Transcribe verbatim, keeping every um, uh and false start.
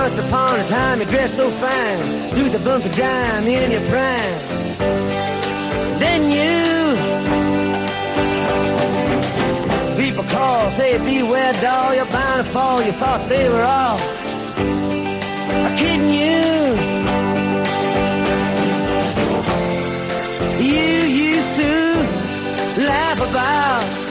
Once upon a time you dressed so fine, threw the bumps of dime in your prime. Then you, people call, say beware doll, you're bound to fall. You thought they were all kidding you. You used to laugh about